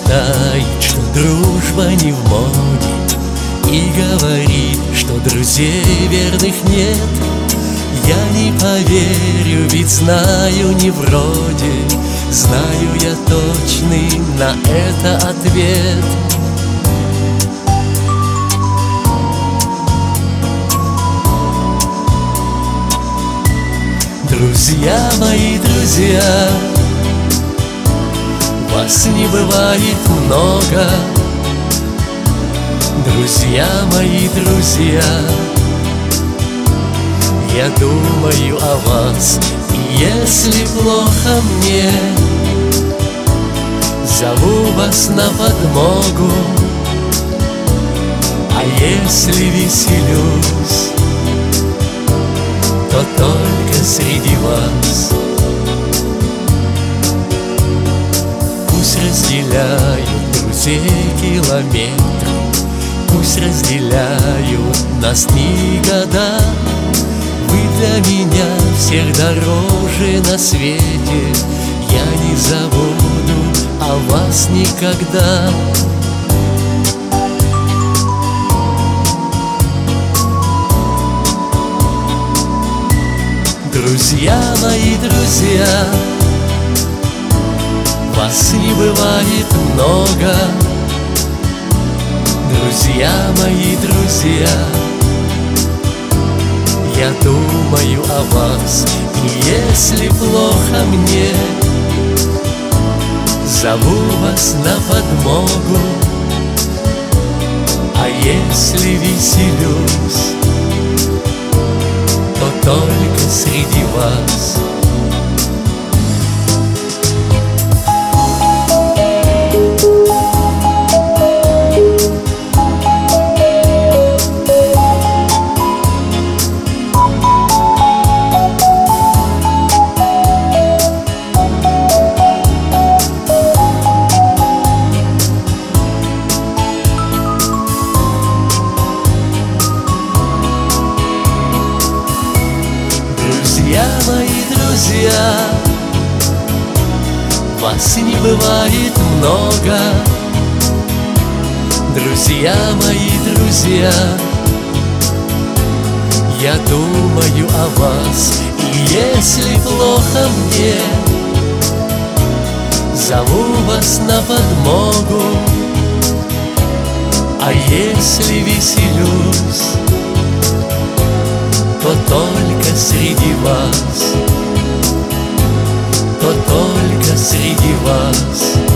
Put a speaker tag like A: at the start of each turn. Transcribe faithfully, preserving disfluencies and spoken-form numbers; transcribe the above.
A: знает, что дружба не в моде, и говорит, что друзей верных нет. Я не поверю, ведь знаю не вроде, знаю я точный на это ответ. Друзья мои, друзья, вас не бывает много. Друзья мои, друзья, я думаю о вас, и если плохо мне, зову вас на подмогу. А если веселюсь, то только среди вас. Пусть разделяют друзей километры, пусть разделяют нас дни, года. Вы для меня всех дороже на свете, я не забуду о вас никогда. Друзья мои, друзья, вас не бывает много. Друзья мои, друзья, я думаю о вас, и если плохо мне, зову вас на подмогу. А если веселюсь, то только среди вас. Друзья мои, друзья, вас не бывает много. Друзья мои, друзья, я думаю о вас, и если плохо мне, зову вас на подмогу. А если веселюсь, то только среди вас, то только среди вас.